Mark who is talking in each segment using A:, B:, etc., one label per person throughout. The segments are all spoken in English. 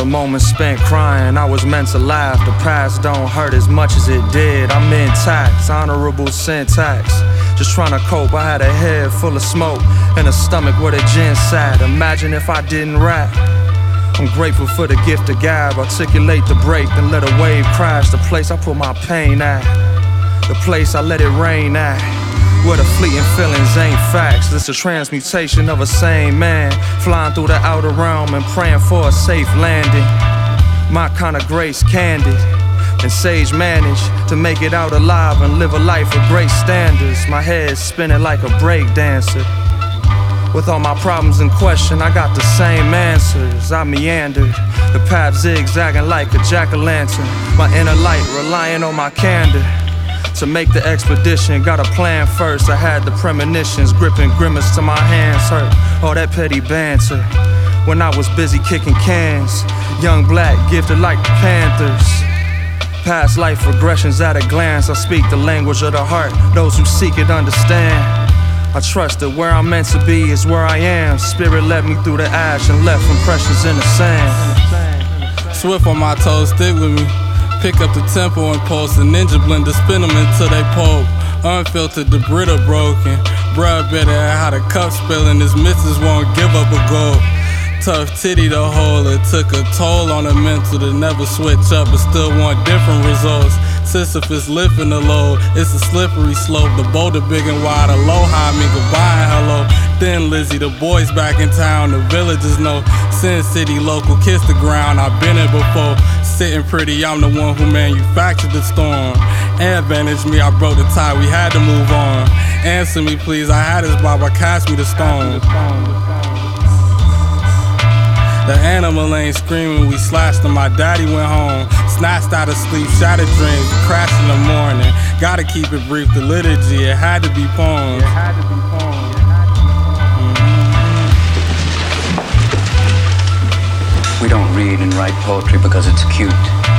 A: moments spent crying, I was meant to laugh. The past don't hurt as much as it did. I'm intact, honorable syntax. Just trying to cope, I had a head full of smoke and a stomach where the gin sat. Imagine if I didn't rap. I'm grateful for the gift of gab. Articulate the break, then let a wave crash. The place I put my pain at, the place I let it rain at, where the fleeting feelings ain't facts. This a transmutation of a sane man, flying through the outer realm and praying for a safe landing. My kind of grace candid and sage managed to make it out alive and live a life of great standards. My head's spinning like a break dancer. With all my problems in question, I got the same answers. I meandered, the path zigzagging like a jack-o'-lantern. My inner light relying on my candor to make the expedition. Got a plan first, I had the premonitions. Gripping grimace till my hands hurt. All that petty banter when I was busy kicking cans. Young black, gifted like the Panthers. Past life regressions at a glance. I speak the language of the heart, those who seek it understand. I trust that where I'm meant to be is where I am. Spirit led me through the ash and left impressions in the sand.
B: Swift on my toes, stick with me. Pick up the tempo and pulse, a ninja blender, spin them until they pulp. Unfiltered, the Brita broken. Bruh better at how the cup spilling. This missus won't give up a goal. Tough titty to hold, it took a toll on the mental to never switch up but still want different results. Sisyphus lifting the load, it's a slippery slope. The boulder big and wide, aloha mean goodbye and hello. Then Lizzie, the boys back in town, the villagers know. Sin City local, kiss the ground, I've been it before. Sitting pretty, I'm the one who manufactured the storm. Advantage me, I broke the tie, we had to move on. Answer me please, I had his Baba, cast me the stone. The animal ain't screaming, we slashed him, my daddy went home. Snatched out of sleep, shattered dreams, crashed in the morning. Gotta keep it brief, the liturgy, it had to be poems.
C: We don't read and write poetry because it's cute.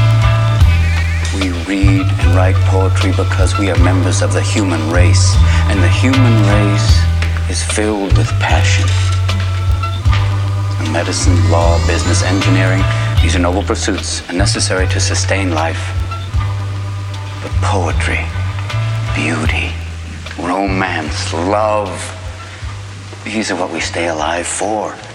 C: We read and write poetry because we are members of the human race. And the human race is filled with passion. Medicine, law, business, engineering, these are noble pursuits and necessary to sustain life. But poetry, beauty, romance, love, these are what we stay alive for.